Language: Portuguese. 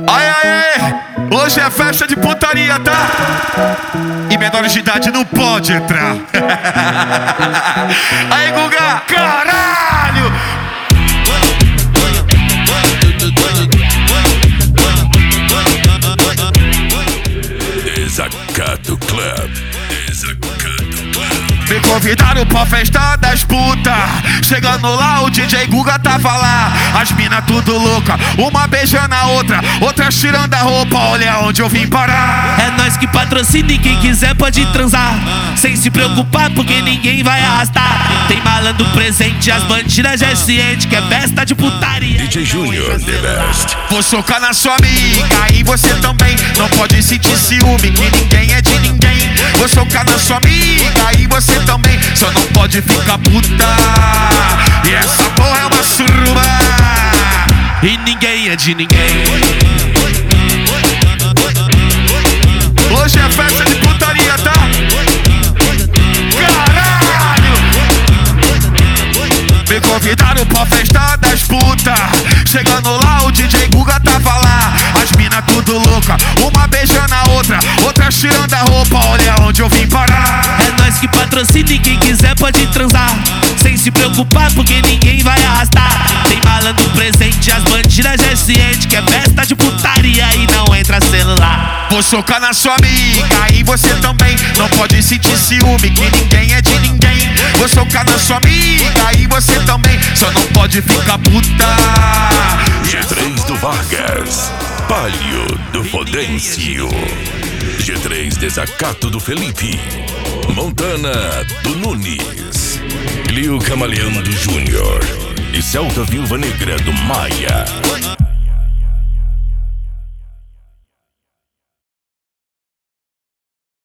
Aê, aê! Hoje é festa de putaria, tá? E menores de idade não pode entrar. Aí, Guga! Caralho! Desacato Club. Desacato Club. Me convidaram pra festa das putas. Chegando lá, o DJ Guga tava lá. As mina tudo louca, uma beijando a outra, outra tirando a roupa. Olha onde eu vim parar. É nós que patrocina e quem quiser pode transar, sem se preocupar porque ninguém vai arrastar. Tem malandro presente, as bandidas já é ciente que é festa de putaria. DJ Junior, the best. Vou socar na sua amiga e você também. Não pode sentir ciúme que ninguém é de ninguém. Vou socar na sua amiga e você também. Só não pode ficar puta. E essa porra é uma suruba. E ninguém é de ninguém. Hoje é festa de putaria, tá? Caralho! Me convidaram pra festa das putas. Chegando lá, o DJ Guga tava lá. As mina tudo louca, uma beijando a outra, outra tirando a roupa. Olha onde eu vim parar. É nós que patrocina e quem quiser pode transar, sem se preocupar porque ninguém vai arrastar. Tem malandro presente, as bandidas já é ciente que é festa de putaria e não entra celular. Vou socar na sua amiga e você também. Não pode sentir ciúme que ninguém é de ninguém. Vou socar na sua amiga e você também. Só não pode ficar puta. G3 do Vargas. Palio do Fodêncio. G3 Desacato do Felipe. Montana do Nunes. Liu Camaleão do Júnior. E Celta Viúva Negra do Maia.